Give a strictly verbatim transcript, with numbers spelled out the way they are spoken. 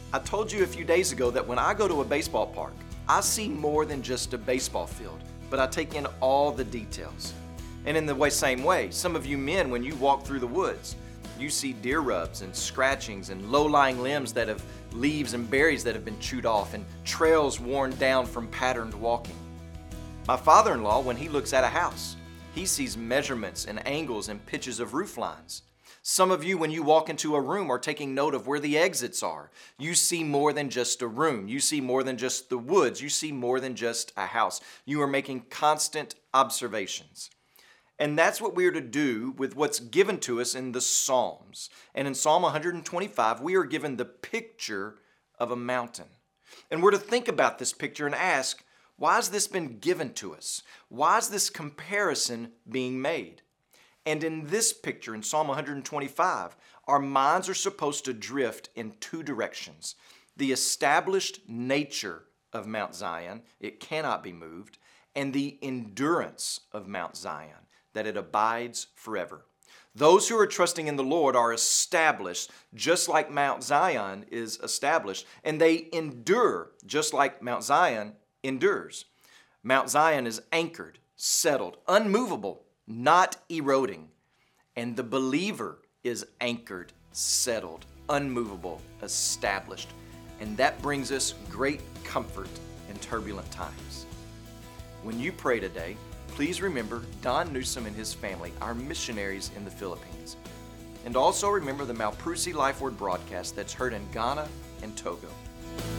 I told you a few days ago that when I go to a baseball park, I see more than just a baseball field, but I take in all the details. And in the way, same way, some of you men, when you walk through the woods, you see deer rubs and scratchings and low-lying limbs that have leaves and berries that have been chewed off and trails worn down from patterned walking. My father-in-law, when he looks at a house, he sees measurements and angles and pitches of roof lines. Some of you, when you walk into a room, are taking note of where the exits are. You see more than just a room. You see more than just the woods. You see more than just a house. You are making constant observations. And that's what we are to do with what's given to us in the Psalms. And in Psalm one twenty-five, we are given the picture of a mountain. And we're to think about this picture and ask, why has this been given to us? Why is this comparison being made? And in this picture, in Psalm one twenty-five, our minds are supposed to drift in two directions. The established nature of Mount Zion, it cannot be moved, and the endurance of Mount Zion, that it abides forever. Those who are trusting in the Lord are established just like Mount Zion is established, and they endure just like Mount Zion endures. Mount Zion is anchored, settled, unmovable, not eroding, and the believer is anchored, settled, unmovable, established, and that brings us great comfort in turbulent times. When you pray today, please remember Don Newsom and his family, our missionaries in the Philippines. And also remember the Malprusi Life Word broadcast that's heard in Ghana and Togo.